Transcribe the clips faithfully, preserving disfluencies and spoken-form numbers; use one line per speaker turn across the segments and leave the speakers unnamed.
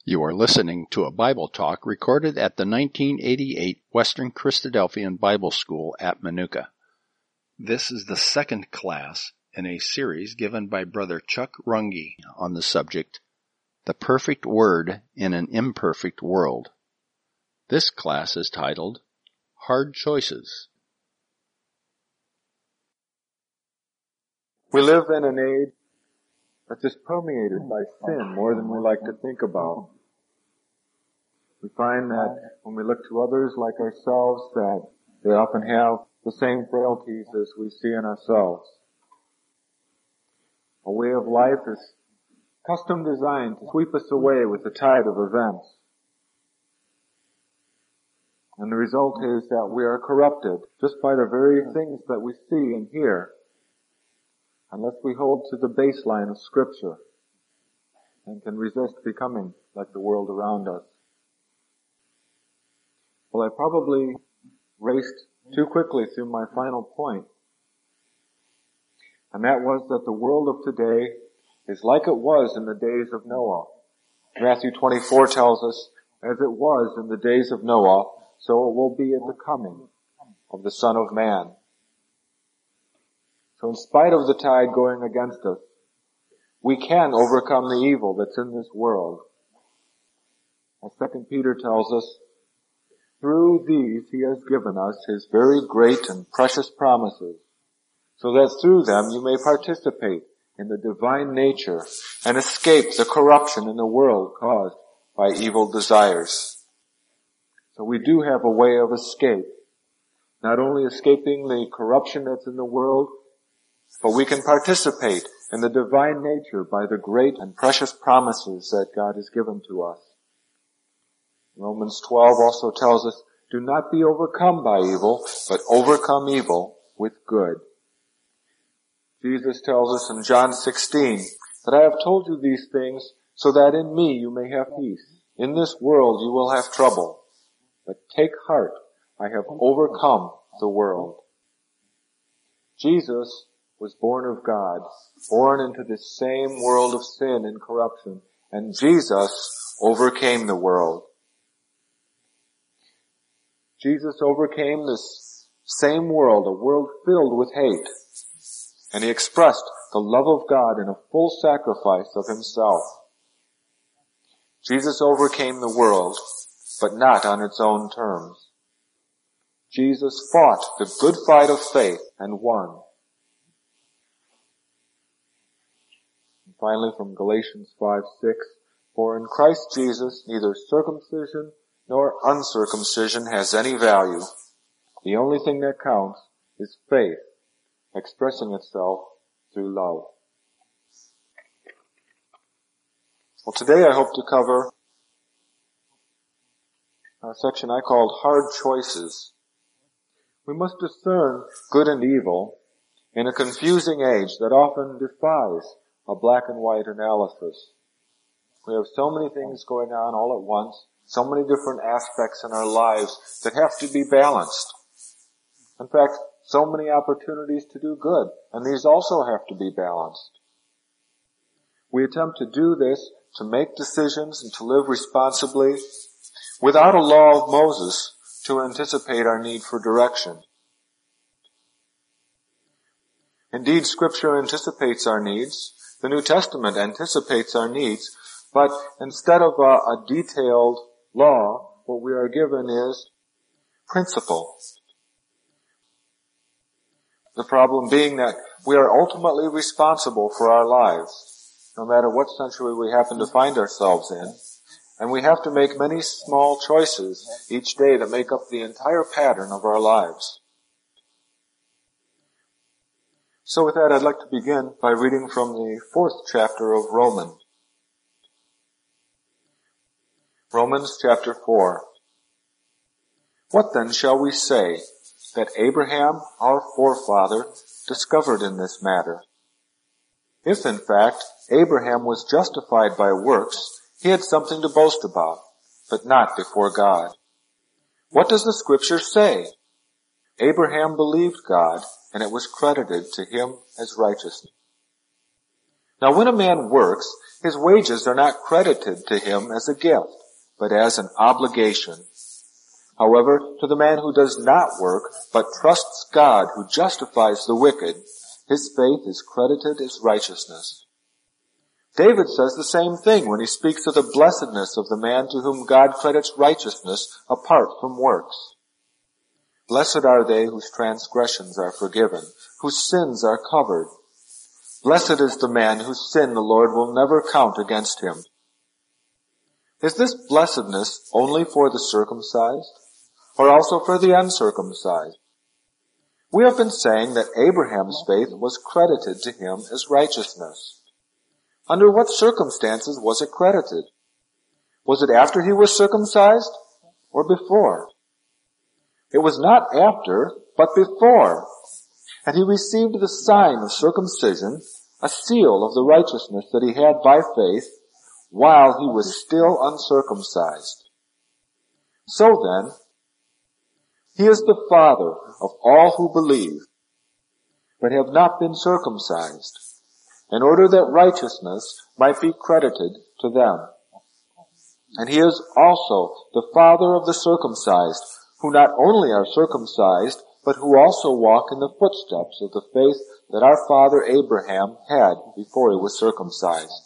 You are listening to a Bible talk recorded at the nineteen eighty-eight Western Christadelphian Bible School at Manuka. This is the second class in a series given by Brother Chuck Runge on the subject, The Perfect Word in an Imperfect World. This class is titled, Hard Choices.
We live in an age that's just permeated by sin more than we like to think about. We find that when we look to others like ourselves, that they often have the same frailties as we see in ourselves. A way of life is custom designed to sweep us away with the tide of events. And the result is that we are corrupted just by the very things that we see and hear, unless we hold to the baseline of Scripture and can resist becoming like the world around us. Well, I probably raced too quickly through my final point. And that was that the world of today is like it was in the days of Noah. Matthew twenty-four tells us, as it was in the days of Noah, so it will be at the coming of the Son of Man. So in spite of the tide going against us, we can overcome the evil that's in this world. As Second Peter tells us, through these he has given us his very great and precious promises, so that through them you may participate in the divine nature and escape the corruption in the world caused by evil desires. So we do have a way of escape, not only escaping the corruption that's in the world, but we can participate in the divine nature by the great and precious promises that God has given to us. Romans twelve also tells us, do not be overcome by evil, but overcome evil with good. Jesus tells us in John sixteen, that I have told you these things so that in me you may have peace. In this world you will have trouble, but take heart, I have overcome the world. Jesus was born of God, born into this same world of sin and corruption, and Jesus overcame the world. Jesus overcame this same world, a world filled with hate, and he expressed the love of God in a full sacrifice of himself. Jesus overcame the world, but not on its own terms. Jesus fought the good fight of faith and won. And finally, from Galatians five six, for in Christ Jesus neither circumcision nor uncircumcision has any value. The only thing that counts is faith, expressing itself through love. Well, today I hope to cover a section I called Hard Choices. We must discern good and evil in a confusing age that often defies a black and white analysis. We have so many things going on all at once, so many different aspects in our lives that have to be balanced. In fact, so many opportunities to do good, and these also have to be balanced. We attempt to do this, to make decisions and to live responsibly, without a law of Moses to anticipate our need for direction. Indeed, Scripture anticipates our needs. The New Testament anticipates our needs, but instead of a, a detailed law, what we are given is principle. The problem being that we are ultimately responsible for our lives, no matter what century we happen to find ourselves in, and we have to make many small choices each day that make up the entire pattern of our lives. So with that, I'd like to begin by reading from the fourth chapter of Romans. Romans chapter four. What then shall we say that Abraham, our forefather, discovered in this matter? If in fact Abraham was justified by works, he had something to boast about, but not before God. What does the Scripture say? Abraham believed God, and it was credited to him as righteousness. Now when a man works, His wages are not credited to him as a gift, but as an obligation. However, to the man who does not work, but trusts God who justifies the wicked, his faith is credited as righteousness. David says the same thing when he speaks of the blessedness of the man to whom God credits righteousness apart from works. Blessed are they whose transgressions are forgiven, whose sins are covered. Blessed is the man whose sin the Lord will never count against him. Is this blessedness only for the circumcised, or also for the uncircumcised? We have been saying that Abraham's faith was credited to him as righteousness. Under what circumstances was it credited? Was it after he was circumcised, or before? It was not after, but before. And he received the sign of circumcision, a seal of the righteousness that he had by faith, while he was still uncircumcised. So then, he is the father of all who believe, but have not been circumcised, in order that righteousness might be credited to them. And he is also the father of the circumcised, who not only are circumcised, but who also walk in the footsteps of the faith that our father Abraham had before he was circumcised.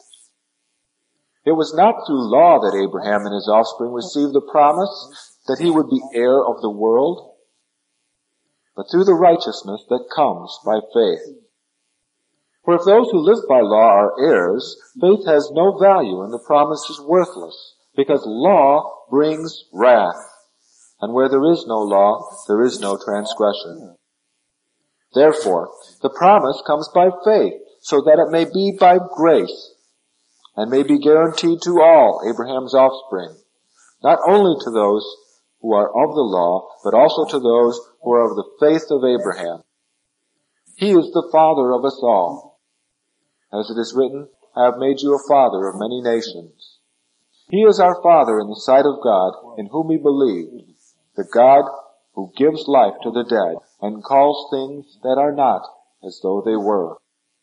It was not through law that Abraham and his offspring received the promise that he would be heir of the world, but through the righteousness that comes by faith. For if those who live by law are heirs, faith has no value and the promise is worthless, because law brings wrath. And where there is no law, there is no transgression. Therefore, the promise comes by faith, so that it may be by grace, and may be guaranteed to all Abraham's offspring, not only to those who are of the law, but also to those who are of the faith of Abraham. He is the father of us all. As it is written, I have made you a father of many nations. He is our Father in the sight of God, in whom we believe, the God who gives life to the dead and calls things that are not as though they were.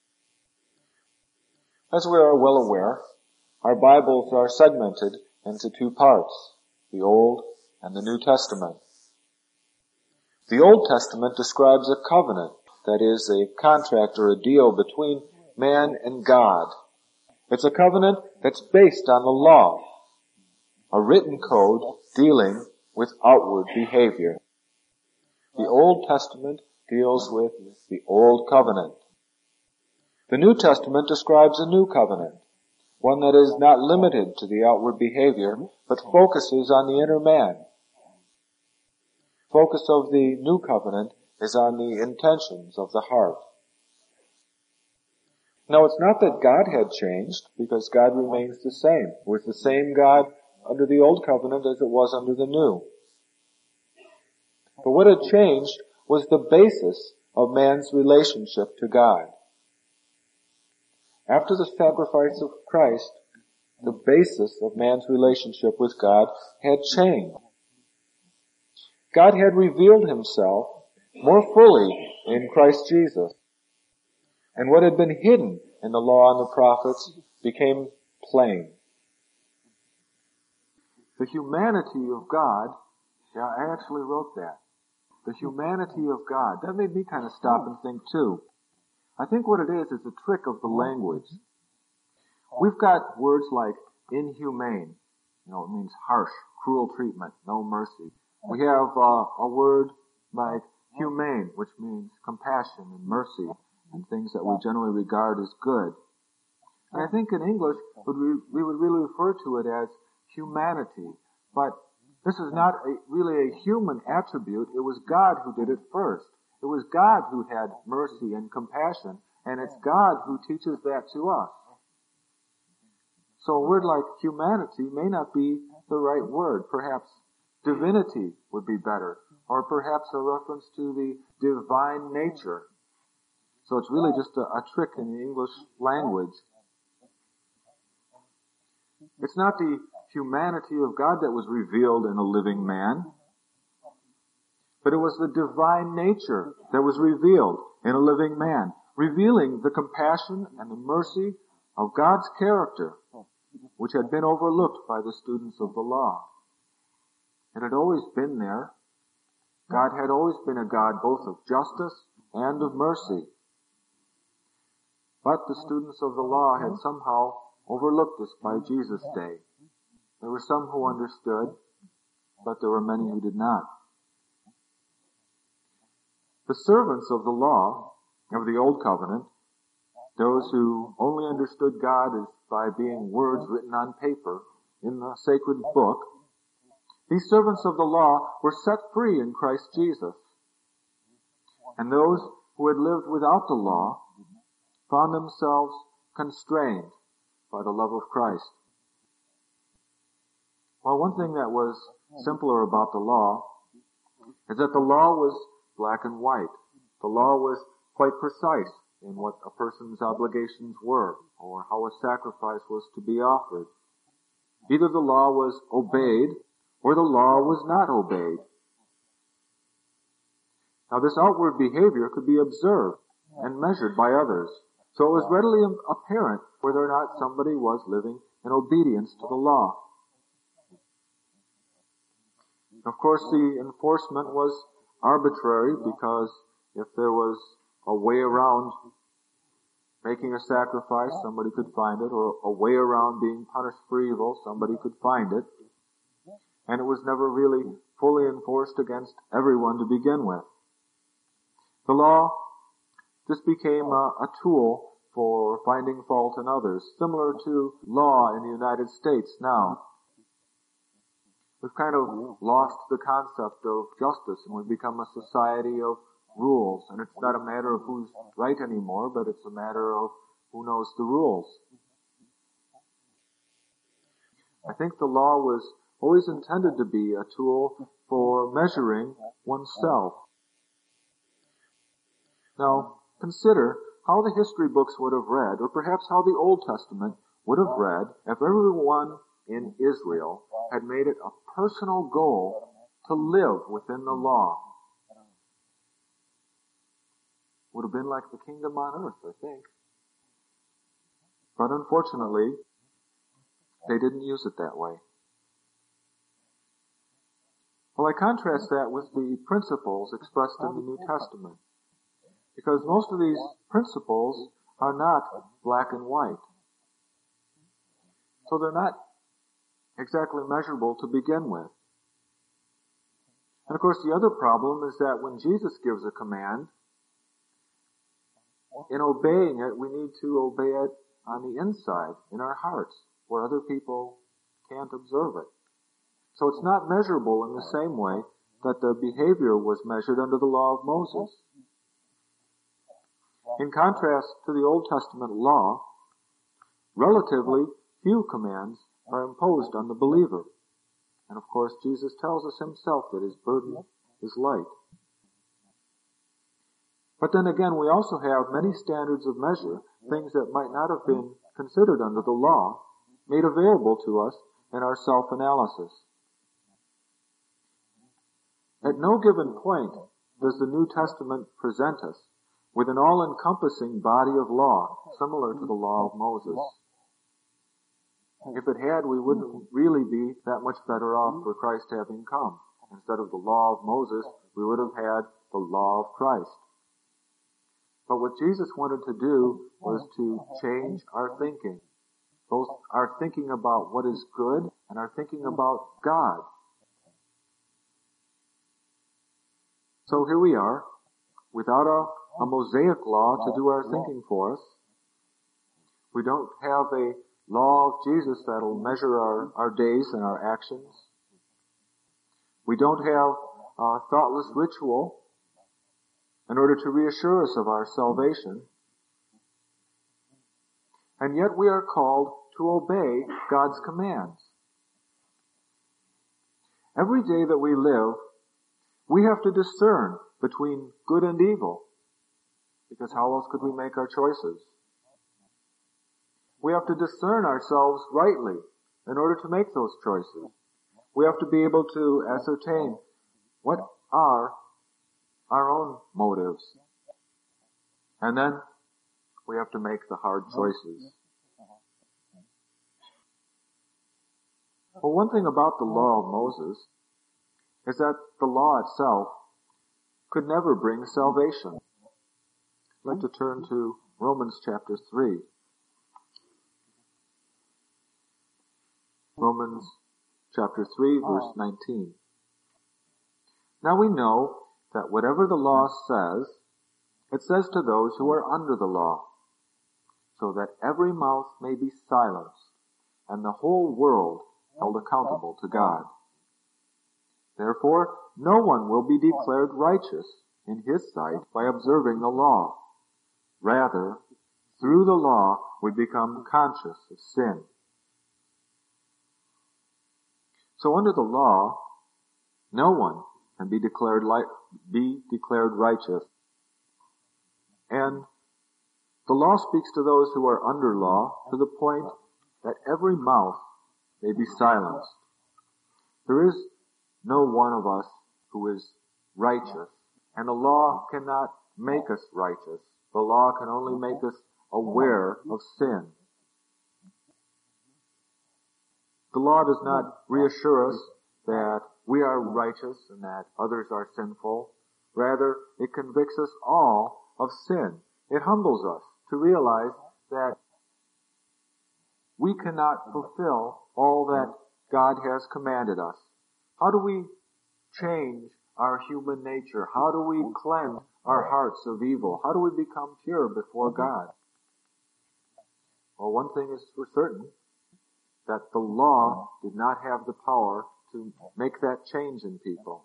As we are well aware, our Bibles are segmented into two parts, the Old and the New Testament. The Old Testament describes a covenant, that is, a contract or a deal between man and God. It's a covenant that's based on the law, a written code dealing with outward behavior. The Old Testament deals with the Old Covenant. The New Testament describes a new covenant, one that is not limited to the outward behavior, but focuses on the inner man. Focus of the New Covenant is on the intentions of the heart. Now, it's not that God had changed, because God remains the same. It was the same God under the Old Covenant as it was under the New. But what had changed was the basis of man's relationship to God. After the sacrifice of Christ, the basis of man's relationship with God had changed. God had revealed himself more fully in Christ Jesus. And what had been hidden in the law and the prophets became plain. The humanity of God, yeah, I actually wrote that. The humanity of God. That made me kind of stop and think too. I think what it is is a trick of the language. We've got words like inhumane. You know, it means harsh, cruel treatment, no mercy. We have uh, a word like humane, which means compassion and mercy and things that we generally regard as good. And I think in English, we would really refer to it as humanity. But this is not a, really a human attribute. It was God who did it first. It was God who had mercy and compassion, and it's God who teaches that to us. So a word like humanity may not be the right word. Perhaps divinity would be better, or perhaps a reference to the divine nature. So it's really just a, a trick in the English language. It's not the humanity of God that was revealed in a living man, but it was the divine nature that was revealed in a living man, revealing the compassion and the mercy of God's character, which had been overlooked by the students of the law. It had always been there. God had always been a God both of justice and of mercy. But the students of the law had somehow overlooked this by Jesus' day. There were some who understood, but there were many who did not. The servants of the law of the Old Covenant, those who only understood God as by being words written on paper in the sacred book, these servants of the law were set free in Christ Jesus. And those who had lived without the law found themselves constrained by the love of Christ. Well, one thing that was simpler about the law is that the law was black and white. The law was quite precise in what a person's obligations were or how a sacrifice was to be offered. Either the law was obeyed or the law was not obeyed. Now, this outward behavior could be observed and measured by others, so it was readily apparent whether or not somebody was living in obedience to the law. Of course, the enforcement was arbitrary because if there was a way around making a sacrifice, somebody could find it, or a way around being punished for evil, somebody could find it. And it was never really fully enforced against everyone to begin with. The law just became a, a tool for finding fault in others, similar to law in the United States now. We've kind of lost the concept of justice, and we've become a society of rules. And it's not a matter of who's right anymore, but it's a matter of who knows the rules. I think the law was always intended to be a tool for measuring oneself. Now, consider how the history books would have read, or perhaps how the Old Testament would have read, if everyone in Israel had made it a personal goal to live within the law. Would have been like the kingdom on earth, I think. But unfortunately, they didn't use it that way. Well, I contrast that with the principles expressed in the New Testament, because most of these principles are not black and white. So they're not exactly measurable to begin with. And of course, the other problem is that when Jesus gives a command, in obeying it, we need to obey it on the inside, in our hearts, where other people can't observe it. So it's not measurable in the same way that the behavior was measured under the law of Moses. In contrast to the Old Testament law, relatively few commands are imposed on the believer. And of course, Jesus tells us himself that his burden is light. But then again, we also have many standards of measure, things that might not have been considered under the law, made available to us in our self-analysis. At no given point does the New Testament present us with an all-encompassing body of law, similar to the law of Moses. If it had, we wouldn't really be that much better off for Christ having come. Instead of the law of Moses, we would have had the law of Christ. But what Jesus wanted to do was to change our thinking. Both our thinking about what is good and our thinking about God. So here we are, without a, a Mosaic law to do our thinking for us. We don't have a law of Jesus that'll measure our, our days and our actions. We don't have a thoughtless ritual in order to reassure us of our salvation. And yet we are called to obey God's commands. Every day that we live, we have to discern between good and evil, because how else could we make our choices? We have to discern ourselves rightly in order to make those choices. We have to be able to ascertain what are our own motives. And then we have to make the hard choices. Well, one thing about the law of Moses is that the law itself could never bring salvation. I'd like to turn to Romans chapter three. Romans chapter three, verse nineteen. Now we know that whatever the law says, it says to those who are under the law, so that every mouth may be silenced, and the whole world held accountable to God. Therefore, no one will be declared righteous in his sight by observing the law. Rather, through the law we become conscious of sin. So under the law, no one can be declared li- be declared righteous. And the law speaks to those who are under law to the point that every mouth may be silenced. There is no one of us who is righteous, and the law cannot make us righteous. The law can only make us aware of sin. The law does not reassure us that we are righteous and that others are sinful. Rather, it convicts us all of sin. It humbles us to realize that we cannot fulfill all that God has commanded us. How do we change our human nature? How do we cleanse our hearts of evil? How do we become pure before God? Well, one thing is for certain, that the law did not have the power to make that change in people.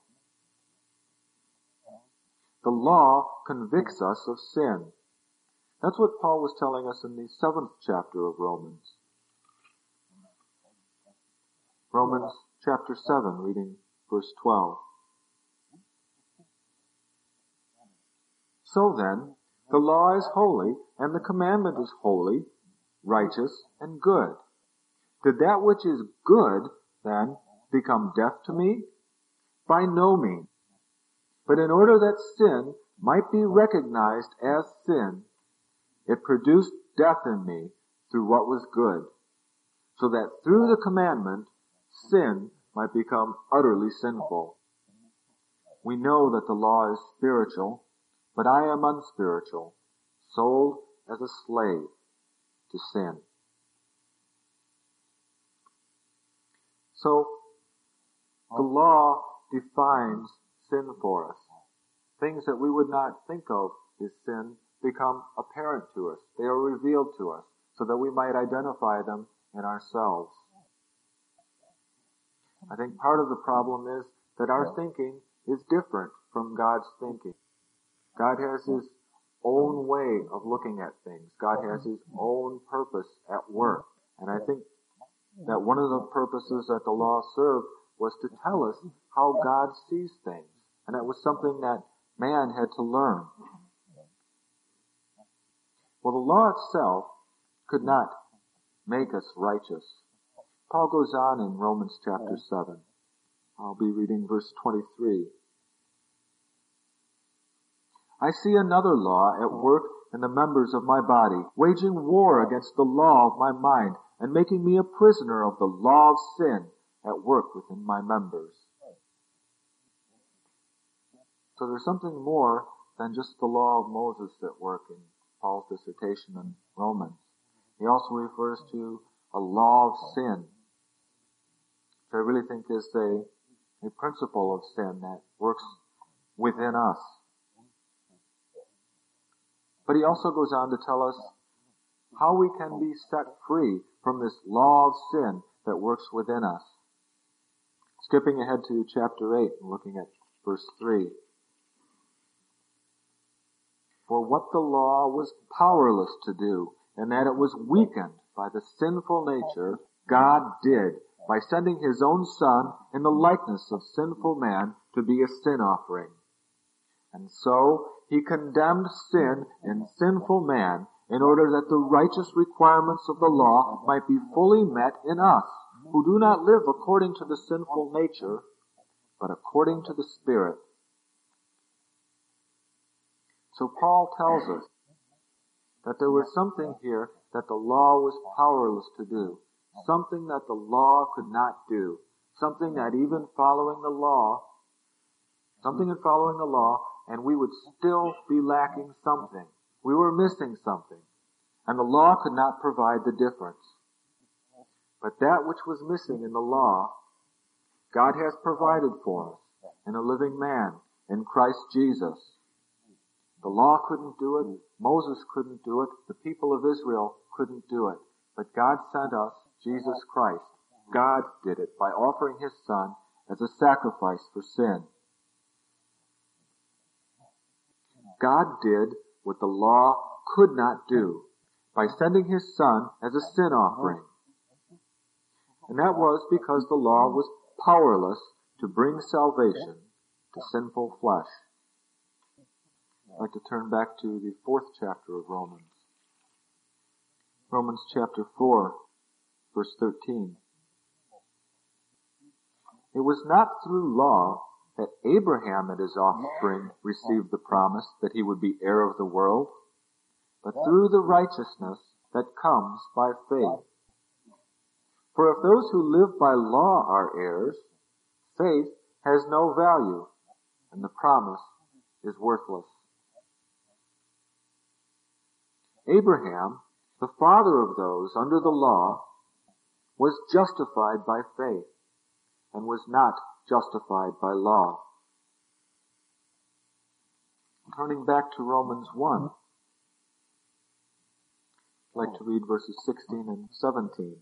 The law convicts us of sin. That's what Paul was telling us in the seventh chapter of Romans. Romans chapter seven, reading verse twelve. So then, the law is holy, and the commandment is holy, righteous, and good. Did that which is good, then, become death to me? By no means. But in order that sin might be recognized as sin, it produced death in me through what was good, so that through the commandment, sin might become utterly sinful. We know that the law is spiritual, but I am unspiritual, sold as a slave to sin. So, the law defines sin for us. Things that we would not think of as sin become apparent to us. They are revealed to us so that we might identify them in ourselves. I think part of the problem is that our thinking is different from God's thinking. God has His own way of looking at things. God has His own purpose at work. And I think that one of the purposes that the law served was to tell us how God sees things. And that was something that man had to learn. Well, the law itself could not make us righteous. Paul goes on in Romans chapter seven. I'll be reading verse twenty-three. I see another law at work in the members of my body, waging war against the law of my mind, and making me a prisoner of the law of sin at work within my members. So there's something more than just the law of Moses at work in Paul's dissertation in Romans. He also refers to a law of sin, which I really think is a, a principle of sin that works within us. But he also goes on to tell us how we can be set free from this law of sin that works within us. Skipping ahead to chapter eight and looking at verse three. For what the law was powerless to do, and that it was weakened by the sinful nature, God did by sending His own Son in the likeness of sinful man to be a sin offering. And so He condemned sin in sinful man in order that the righteous requirements of the law might be fully met in us, who do not live according to the sinful nature, but according to the Spirit. So Paul tells us that there was something here that the law was powerless to do. something that the law could not do, something that even following the law, something in following the law, and we would still be lacking something. We were missing something, and the law could not provide the difference. But that which was missing in the law, God has provided for us in a living man, in Christ Jesus. The law couldn't do it. Moses couldn't do it. The people of Israel couldn't do it. But God sent us Jesus Christ. God did it by offering His Son as a sacrifice for sin. God did what the law could not do by sending His Son as a sin offering. And that was because the law was powerless to bring salvation to sinful flesh. I'd like to turn back to the fourth chapter of Romans. Romans chapter four, verse thirteen. It was not through law that Abraham and his offspring received the promise that he would be heir of the world, but through the righteousness that comes by faith. For if those who live by law are heirs, faith has no value, and the promise is worthless. Abraham, the father of those under the law, was justified by faith, and was not justified by law. Turning back to Romans one, I'd like to read verses sixteen and seventeen.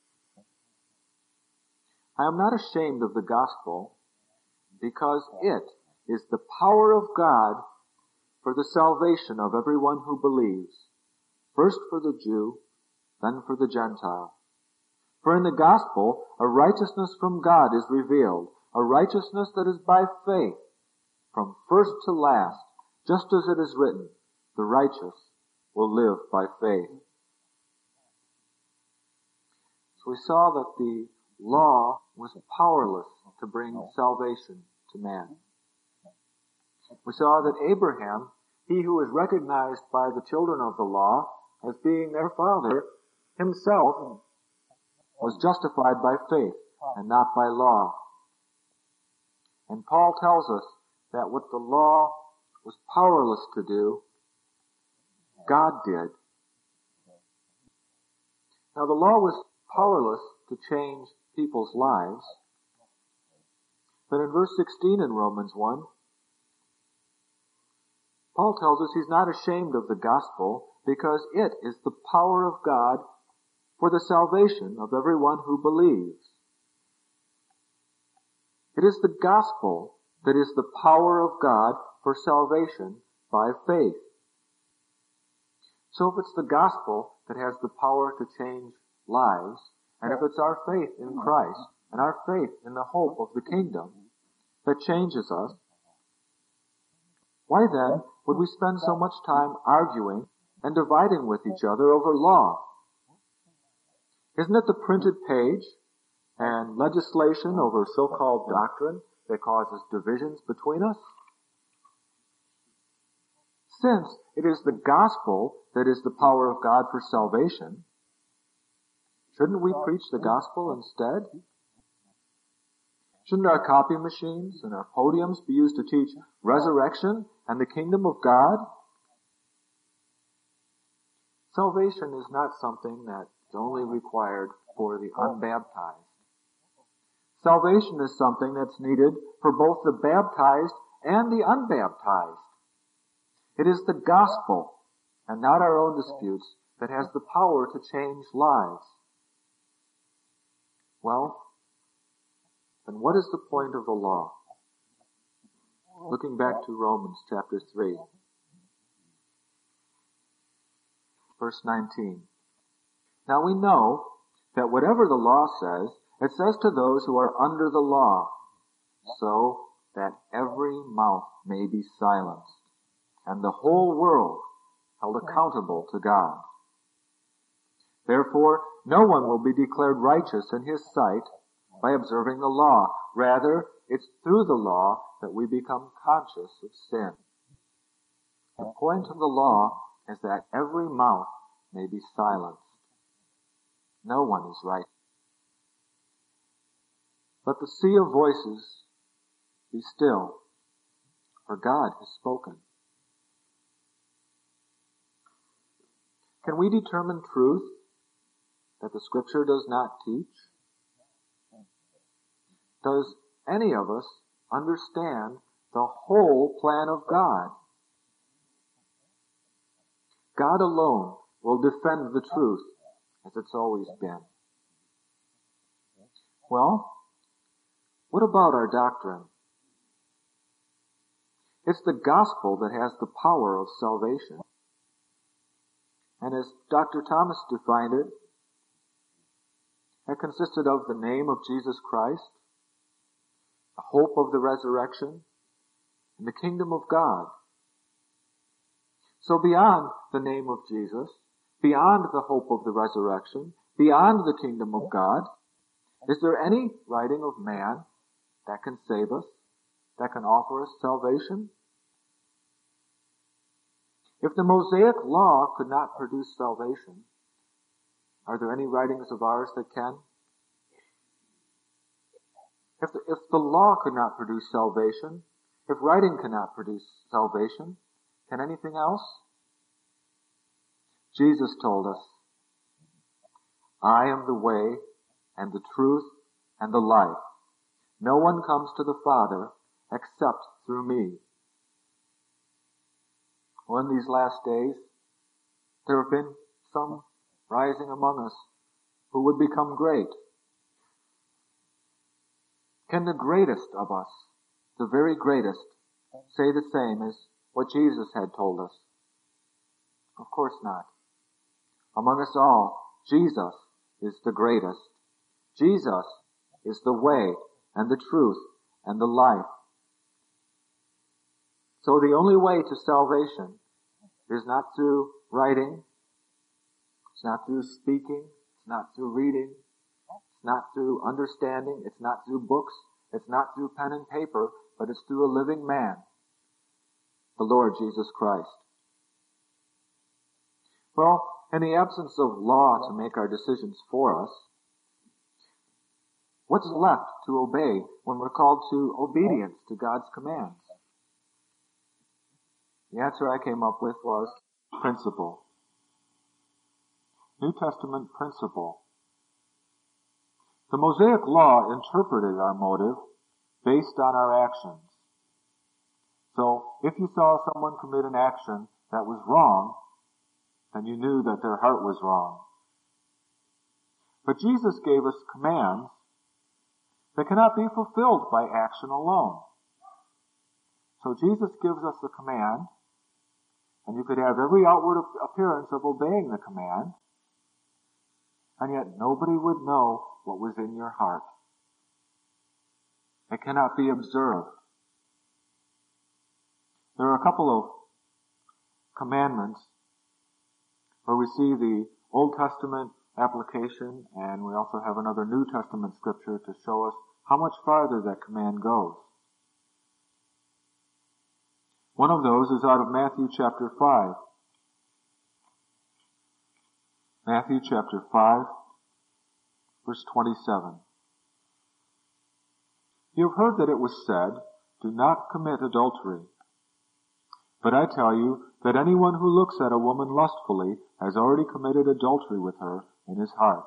I am not ashamed of the gospel, because it is the power of God for the salvation of everyone who believes, first for the Jew, then for the Gentile. For in the gospel, a righteousness from God is revealed, a righteousness that is by faith, from first to last, just as it is written, the righteous will live by faith. So we saw that the law was powerless to bring salvation to man. We saw that Abraham, he who was recognized by the children of the law as being their father, himself was justified by faith and not by law. And Paul tells us that what the law was powerless to do, God did. Now the law was powerless to change people's lives. But in verse sixteen in Romans one, Paul tells us he's not ashamed of the gospel because it is the power of God for the salvation of everyone who believes. It is the gospel that is the power of God for salvation by faith. So if it's the gospel that has the power to change lives, and if it's our faith in Christ and our faith in the hope of the kingdom that changes us, why then would we spend so much time arguing and dividing with each other over law? Isn't it the printed page and legislation over so-called doctrine that causes divisions between us? Since it is the gospel that is the power of God for salvation, shouldn't we preach the gospel instead? Shouldn't our copy machines and our podiums be used to teach resurrection and the kingdom of God? Salvation is not something that is only required for the unbaptized. Salvation is something that's needed for both the baptized and the unbaptized. It is the gospel, and not our own disputes, that has the power to change lives. Well, then what is the point of the law? Looking back to Romans chapter three, verse nineteen. Now we know that whatever the law says, it says to those who are under the law, so that every mouth may be silenced, and the whole world held accountable to God. Therefore, no one will be declared righteous in His sight by observing the law. Rather, it's through the law that we become conscious of sin. The point of the law is that every mouth may be silenced. No one is right. Let the sea of voices be still, for God has spoken. Can we determine truth that the Scripture does not teach? Does any of us understand the whole plan of God? God alone will defend the truth, as it's always been. Well, what about our doctrine? It's the gospel that has the power of salvation. And as Doctor Thomas defined it, it consisted of the name of Jesus Christ, the hope of the resurrection, and the kingdom of God. So beyond the name of Jesus, beyond the hope of the resurrection, beyond the kingdom of God, is there any writing of man that can save us, that can offer us salvation? If the Mosaic law could not produce salvation, are there any writings of ours that can? If the, if the law could not produce salvation, if writing cannot produce salvation, can anything else? Jesus told us, I am the way and the truth and the life. No one comes to the Father except through me. Well, in these last days, there have been some rising among us who would become great. Can the greatest of us, the very greatest, say the same as what Jesus had told us? Of course not. Among us all, Jesus is the greatest. Jesus is the way and the truth and the life. So the only way to salvation is not through writing, it's not through speaking, it's not through reading, it's not through understanding, it's not through books, it's not through pen and paper, but it's through a living man, the Lord Jesus Christ. Well, in the absence of law to make our decisions for us, what's left to obey when we're called to obedience to God's commands? The answer I came up with was principle. New Testament principle. The Mosaic Law interpreted our motive based on our actions. So, if you saw someone commit an action that was wrong, then you knew that their heart was wrong. But Jesus gave us commands that cannot be fulfilled by action alone. So Jesus gives us a command, and you could have every outward appearance of obeying the command, and yet nobody would know what was in your heart. It cannot be observed. There are a couple of commandments where we see the Old Testament application, and we also have another New Testament scripture to show us how much farther that command goes. One of those is out of Matthew chapter five. Matthew chapter five, verse twenty-seven. You have heard that it was said, do not commit adultery. But I tell you that anyone who looks at a woman lustfully has already committed adultery with her in his heart.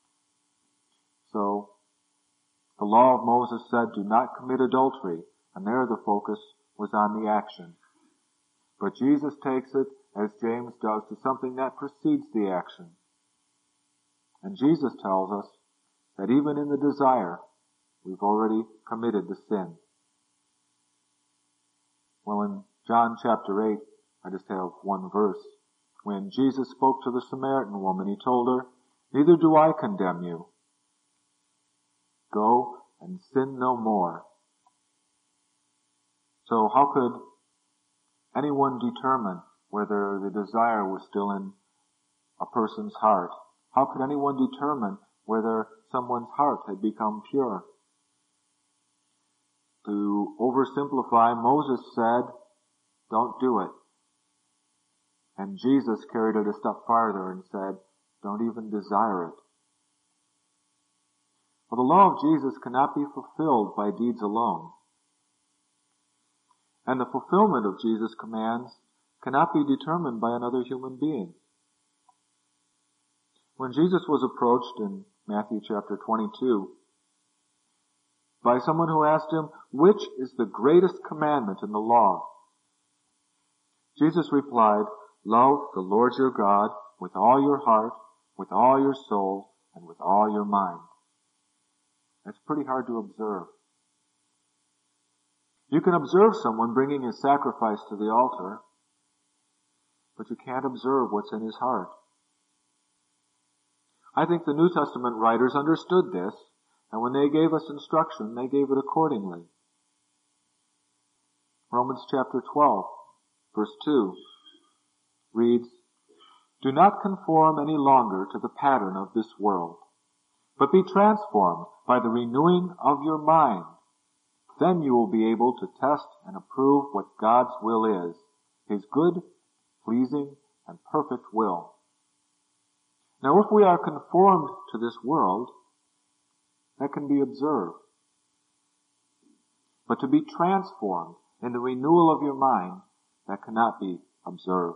So, the law of Moses said, do not commit adultery, and there the focus was on the action. But Jesus takes it, as James does, to something that precedes the action. And Jesus tells us that even in the desire, we've already committed the sin. Well, in John chapter eight, I just have one verse. When Jesus spoke to the Samaritan woman, he told her, neither do I condemn you. Go and sin no more. So how could anyone determine whether the desire was still in a person's heart? How could anyone determine whether someone's heart had become pure? To oversimplify, Moses said, don't do it. And Jesus carried it a step farther and said, don't even desire it. Well, the law of Jesus cannot be fulfilled by deeds alone. And the fulfillment of Jesus' commands cannot be determined by another human being. When Jesus was approached in Matthew chapter twenty-two by someone who asked him, which is the greatest commandment in the law? Jesus replied, love the Lord your God with all your heart, with all your soul, and with all your mind. That's pretty hard to observe. You can observe someone bringing his sacrifice to the altar, but you can't observe what's in his heart. I think the New Testament writers understood this, and when they gave us instruction, they gave it accordingly. Romans chapter twelve, verse two reads, do not conform any longer to the pattern of this world, but be transformed by the renewing of your mind. Then you will be able to test and approve what God's will is, His good, pleasing, and perfect will. Now, if we are conformed to this world, that can be observed. But to be transformed in the renewal of your mind, that cannot be observed.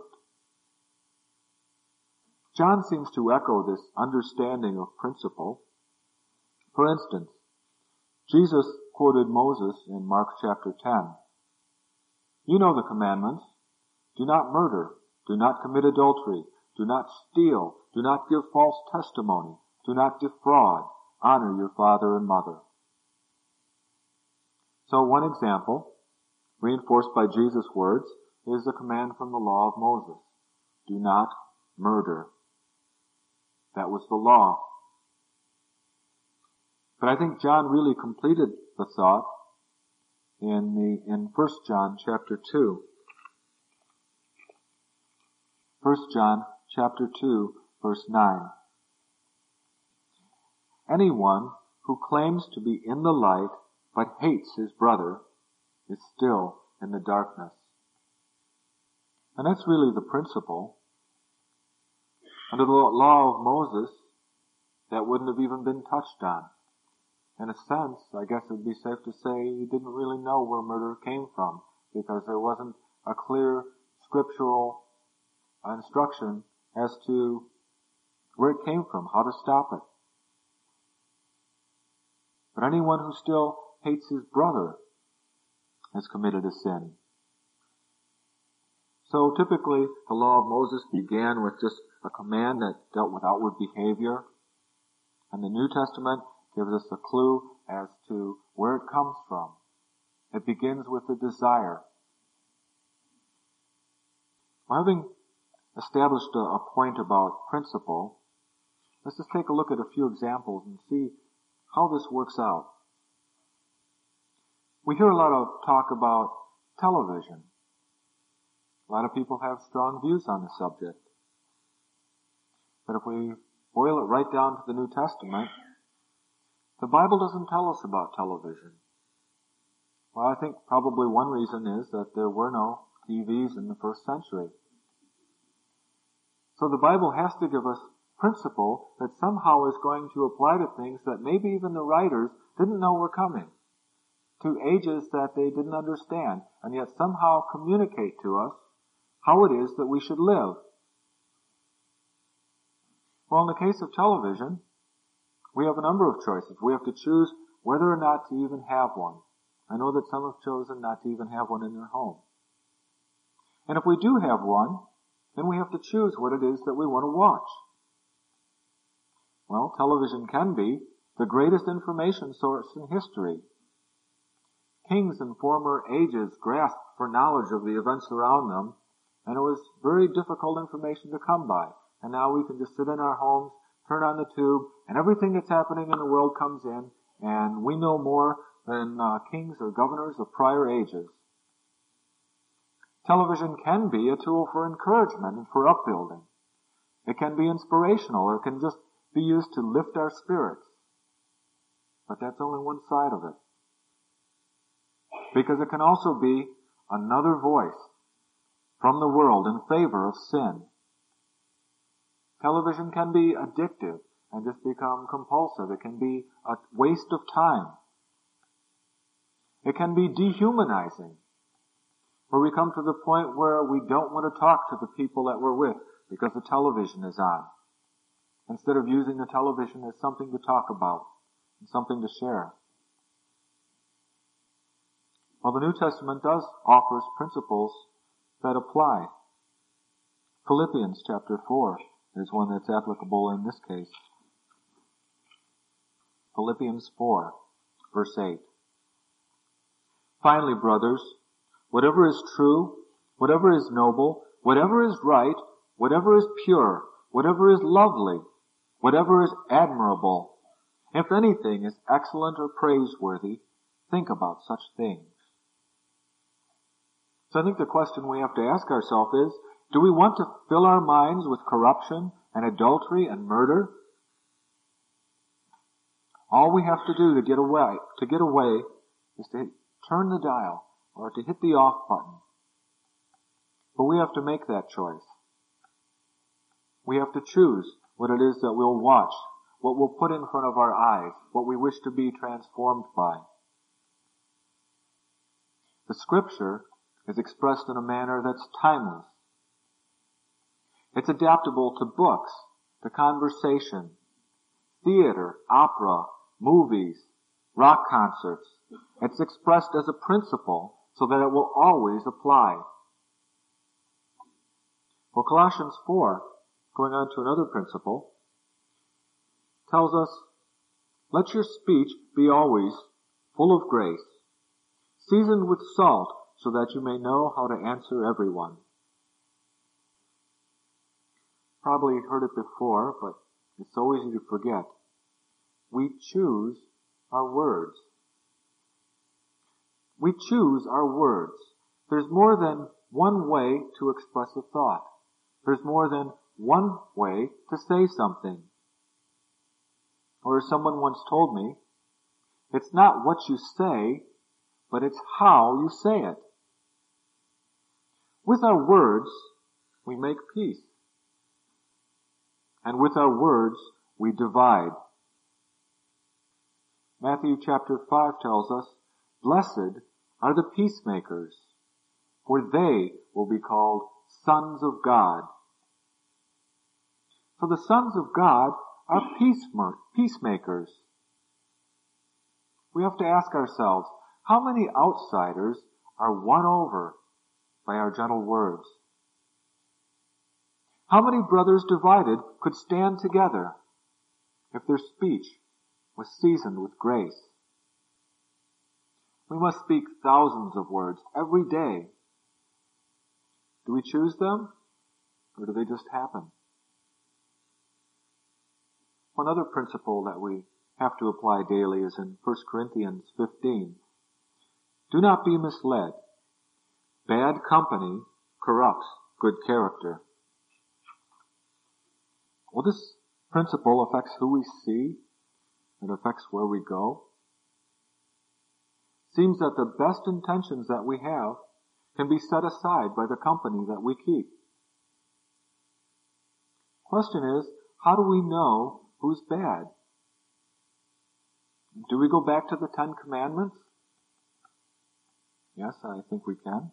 John seems to echo this understanding of principle. For instance, Jesus quoted Moses in Mark chapter ten. You know the commandments. Do not murder. Do not commit adultery. Do not steal. Do not give false testimony. Do not defraud. Honor your father and mother. So one example, reinforced by Jesus' words, is the command from the law of Moses. Do not murder. That was the law. But I think John really completed the thought in the in First John chapter two. First John chapter two, verse nine. Anyone who claims to be in the light but hates his brother is still in the darkness. And that's really the principle. Under the law of Moses, that wouldn't have even been touched on. In a sense, I guess it would be safe to say he didn't really know where murder came from, because there wasn't a clear scriptural instruction as to where it came from, how to stop it. But anyone who still hates his brother has committed a sin. So typically, the law of Moses began with just a command that dealt with outward behavior. And the New Testament gives us a clue as to where it comes from. It begins with the desire. Well, having established a, a point about principle, let's just take a look at a few examples and see how this works out. We hear a lot of talk about television. A lot of people have strong views on the subject. But if we boil it right down to the New Testament, the Bible doesn't tell us about television. Well, I think probably one reason is that there were no T Vs in the first century. So the Bible has to give us principle that somehow is going to apply to things that maybe even the writers didn't know were coming, to ages that they didn't understand, and yet somehow communicate to us how it is that we should live. Well, in the case of television, we have a number of choices. We have to choose whether or not to even have one. I know that some have chosen not to even have one in their home. And if we do have one, then we have to choose what it is that we want to watch. Well, television can be the greatest information source in history. Kings in former ages grasped for knowledge of the events around them, and it was very difficult information to come by. And now we can just sit in our homes, turn on the tube, and everything that's happening in the world comes in, and we know more than uh, kings or governors of prior ages. Television can be a tool for encouragement and for upbuilding. It can be inspirational, or it can just be used to lift our spirits. But that's only one side of it. Because it can also be another voice from the world in favor of sin. Television can be addictive and just become compulsive. It can be a waste of time. It can be dehumanizing, where we come to the point where we don't want to talk to the people that we're with because the television is on, instead of using the television as something to talk about and something to share. Well, the New Testament does offers principles that apply. Philippians chapter four is one that's applicable in this case. Philippians four, verse eight. Finally, brothers, whatever is true, whatever is noble, whatever is right, whatever is pure, whatever is lovely, whatever is admirable, if anything is excellent or praiseworthy, think about such things. So I think the question we have to ask ourselves is, do we want to fill our minds with corruption and adultery and murder? All we have to do to get away, to get away is to turn the dial or to hit the off button. But we have to make that choice. We have to choose what it is that we'll watch, what we'll put in front of our eyes, what we wish to be transformed by. The Scripture is expressed in a manner that's timeless. It's adaptable to books, to conversation, theater, opera, movies, rock concerts. It's expressed as a principle so that it will always apply. Well, Colossians four, going on to another principle, tells us, let your speech be always full of grace, seasoned with salt, so that you may know how to answer everyone. Probably heard it before, but it's so easy to forget. We choose our words. We choose our words. There's more than one way to express a thought. There's more than one way to say something. Or as someone once told me, it's not what you say, but it's how you say it. With our words, we make peace. And with our words, we divide. Matthew chapter five tells us, blessed are the peacemakers, for they will be called sons of God. So the sons of God are peacemakers. We have to ask ourselves, how many outsiders are won over by our gentle words? How many brothers divided could stand together if their speech was seasoned with grace? We must speak thousands of words every day. Do we choose them, or do they just happen? One other principle that we have to apply daily is in First Corinthians fifteen. Do not be misled. Bad company corrupts good character. Well, this principle affects who we see. It affects where we go. Seems that the best intentions that we have can be set aside by the company that we keep. Question is, how do we know who's bad? Do we go back to the Ten Commandments? Yes, I think we can.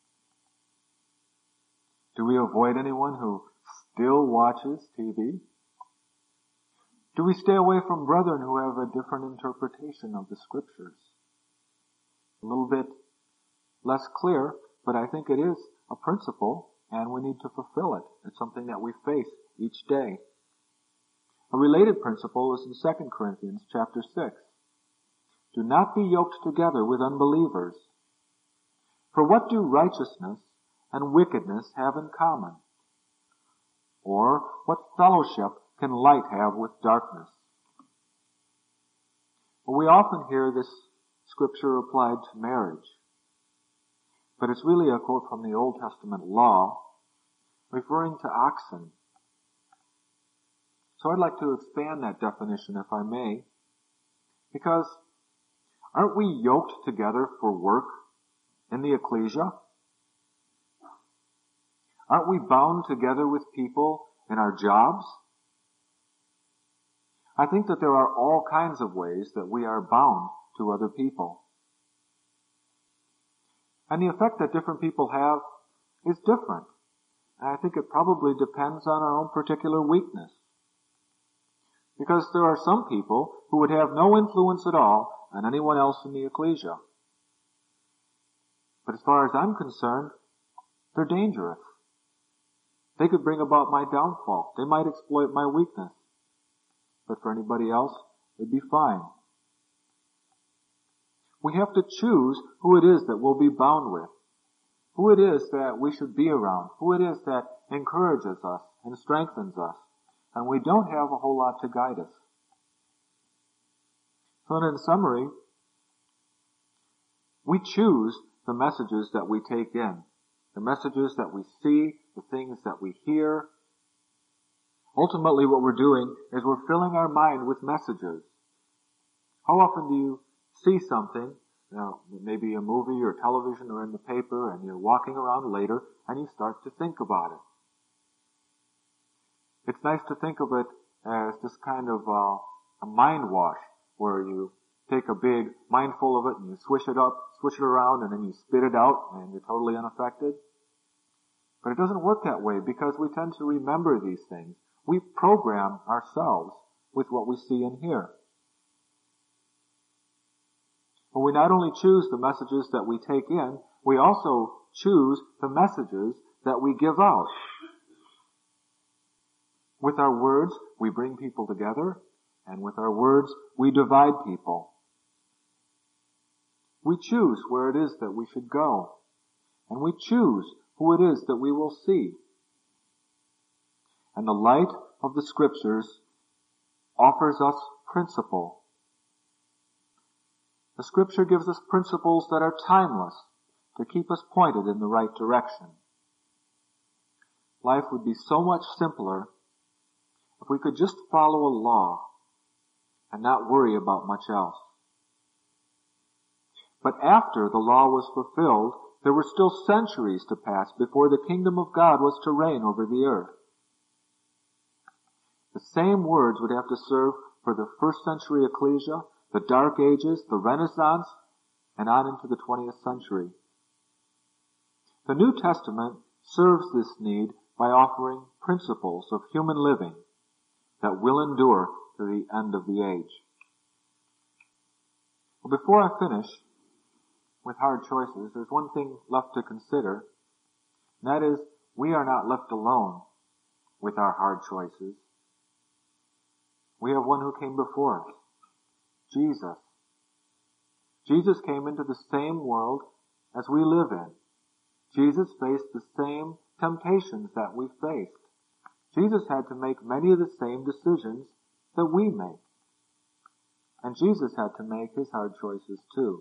Do we avoid anyone who still watches T V? Do we stay away from brethren who have a different interpretation of the Scriptures? A little bit less clear, but I think it is a principle, and we need to fulfill it. It's something that we face each day. A related principle is in Second Corinthians chapter six. Do not be yoked together with unbelievers. For what do righteousness and wickedness have in common? Or what fellowship can light have with darkness? Well, we often hear this scripture applied to marriage, but it's really a quote from the Old Testament law referring to oxen. So I'd like to expand that definition, if I may, because aren't we yoked together for work in the ecclesia? Aren't we bound together with people in our jobs? I think that there are all kinds of ways that we are bound to other people. And the effect that different people have is different. And I think it probably depends on our own particular weakness. Because there are some people who would have no influence at all on anyone else in the ecclesia. But as far as I'm concerned, they're dangerous. They could bring about my downfall. They might exploit my weakness. But for anybody else, it'd be fine. We have to choose who it is that we'll be bound with, who it is that we should be around, who it is that encourages us and strengthens us. And we don't have a whole lot to guide us. So in summary, we choose the messages that we take in, the messages that we see, the things that we hear. Ultimately, what we're doing is we're filling our mind with messages. How often do you see something, you know, maybe a movie or television or in the paper, and you're walking around later and you start to think about it? It's nice to think of it as this kind of uh, a mind wash, where you take a big mindful of it and you swish it up, swish it around, and then you spit it out and you're totally unaffected. But it doesn't work that way, because we tend to remember these things. We program ourselves with what we see and hear. But we not only choose the messages that we take in, we also choose the messages that we give out. With our words, we bring people together, and with our words, we divide people. We choose where it is that we should go, and we choose who it is that we will see. And the light of the Scriptures offers us principle. The Scripture gives us principles that are timeless, to keep us pointed in the right direction. Life would be so much simpler if we could just follow a law and not worry about much else. But after the law was fulfilled, there were still centuries to pass before the kingdom of God was to reign over the earth. The same words would have to serve for the first century ecclesia, the Dark Ages, the Renaissance, and on into the twentieth century. The New Testament serves this need by offering principles of human living that will endure to the end of the age. Well, before I finish with hard choices, there's one thing left to consider, and that is, we are not left alone with our hard choices. We have one who came before us, Jesus. Jesus came into the same world as we live in. Jesus faced the same temptations that we faced. Jesus had to make many of the same decisions that we make. And Jesus had to make his hard choices too.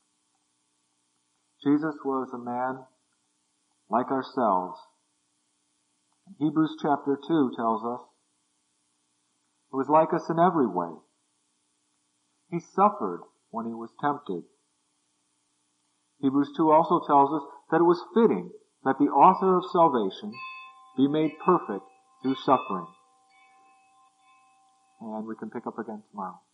Jesus was a man like ourselves. Hebrews chapter two tells us he was like us in every way. He suffered when he was tempted. Hebrews two also tells us that it was fitting that the author of salvation be made perfect through suffering. And we can pick up again tomorrow.